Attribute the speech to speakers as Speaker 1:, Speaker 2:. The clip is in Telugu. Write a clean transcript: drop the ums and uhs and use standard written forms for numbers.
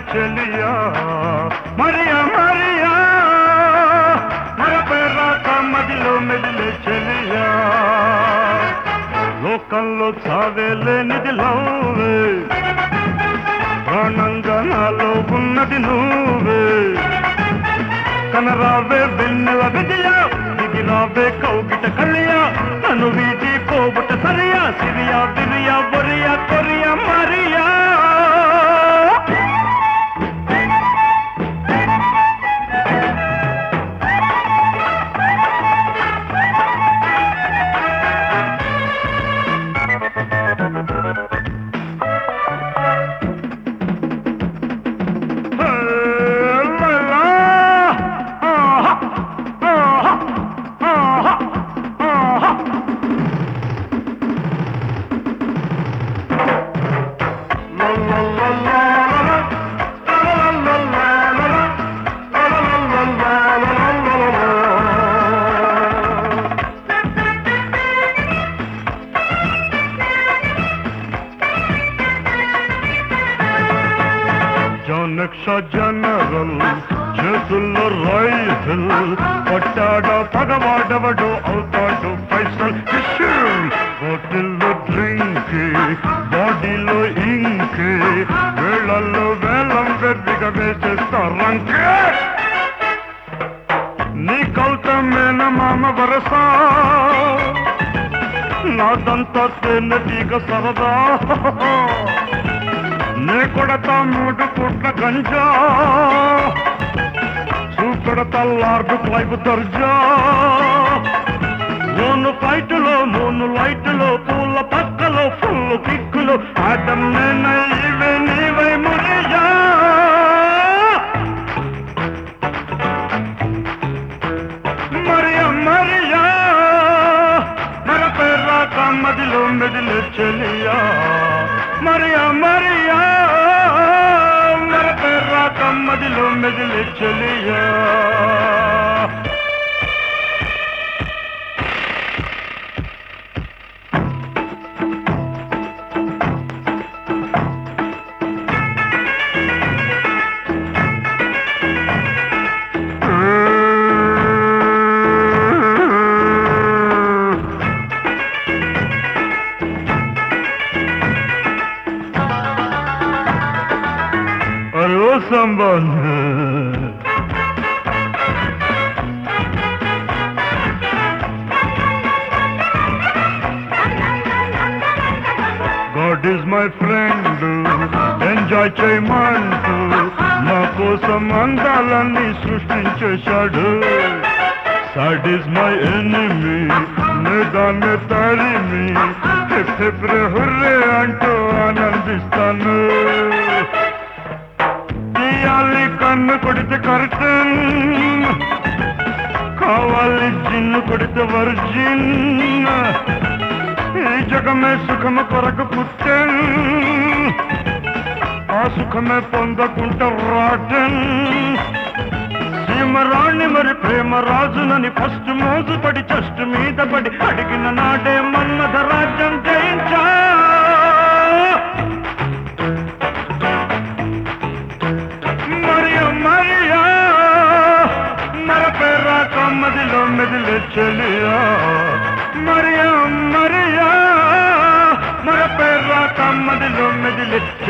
Speaker 1: చెలియా మరియా మరియా మరపేరాక మదిలో మెదిలే చెలియా లోకంలో చావేలేనిది లవ్వే ప్రాణంగా నాలో ఉన్నది నువ్వే కనరావే వెన్నెల విజయ దిగిరావే కౌగిట కలియా నన్ను వీటి పోబుట సరియా సిరియా బిరియా బొరియా కొరియా మరియా జనక్ష జనరల్ చేతుల్లో రైఫిల్ పట్టాడో పగవాడవడు అవుతాడు పైసల్ బాటిల్లో డ్రింక్ బాడీలో ఇంక్ వేళల్లో వేలం వెర్రిగా వేసేస్తారంకే నీ కౌతమేన మామ వరస నాదంతా తేనెటీగ సరదా నే కొడతా 3 కోట్ల గంజా చూపెడతా లార్డు క్లైబ్ దర్జా మూను ఫైటులో 3 లైటులో పూల పక్కలో ఫుల్ కిక్కులు ఆటం నేనైవే నీవై మురియా మరియా మరియా మరపేరాక మదిలో మెదిలే చెలియా మరియా మరియా మరపేరాక మదిలో మెదిలే చెలియా సంబంధ God is my friend, enjoy చేయమంటూ నా కోసం అందాలన్నీ సృష్టించేశాడు Sad is my enemy, నేదాన్ని తరిమి హెప్రే హుర్రే అంటూ ఆనందిస్తాను తీయాలి కన్ను కొడితే కర్టన్ కావాలి జిన్ను కొడితే వర్జిన్ ఈ జగమే సుఖము కొరకు పుట్టెన్ ఆ సుఖమే పొందకుంట రాటన్ సీమరాణి మరి ప్రేమ రాజునని ఫస్ట్ మోజు పడి చెస్ట్ మీద పడి అడిగిన నాడే మన్మథ రాజ్యం జయించా మరియా మరపేరాక మదిలో మెదిలే చెలియా మరియా మరియా మరపేరాక మదిలో మెదిలే